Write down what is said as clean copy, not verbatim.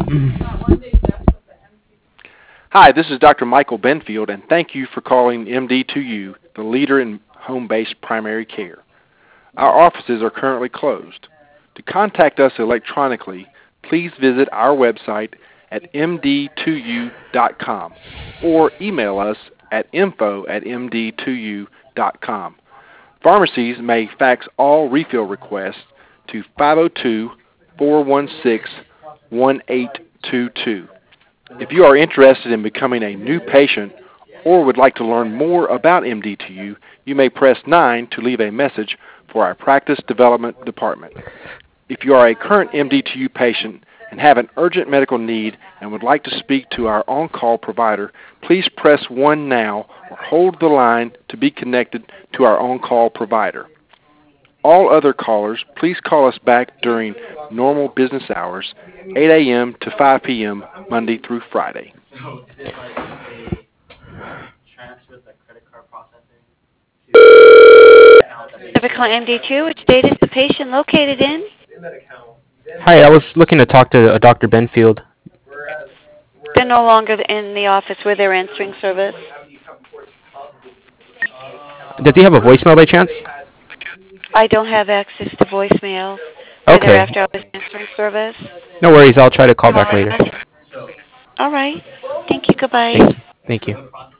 Hi, this is Dr. Michael Benfield, and thank you for calling MD2U, the leader in home-based primary care. Our offices are currently closed. To contact us electronically, please visit our website at md2u.com or email us at info@md2u.com. Pharmacies may fax all refill requests to 502-416-1822. If you are interested in becoming a new patient or would like to learn more about MD2U, you may press 9 to leave a message for our practice development department. If you are a current MD2U patient and have an urgent medical need and would like to speak to our on-call provider, please press 1 now or hold the line to be connected to our on-call provider. All other callers, please call us back during normal business hours, 8 a.m. to 5 p.m., Monday through Friday. So is it like a transfer the credit card processing to Typical MD2, which state is the patient located in? Hi, I was looking to talk to Dr. Benfield. They're no longer in the office where they're answering service. Does he have a voicemail by chance? I don't have access to voicemail. Where they're Okay. after hours answering service. No worries, I'll try to call back later. All right. Thank you. Goodbye. Thank you.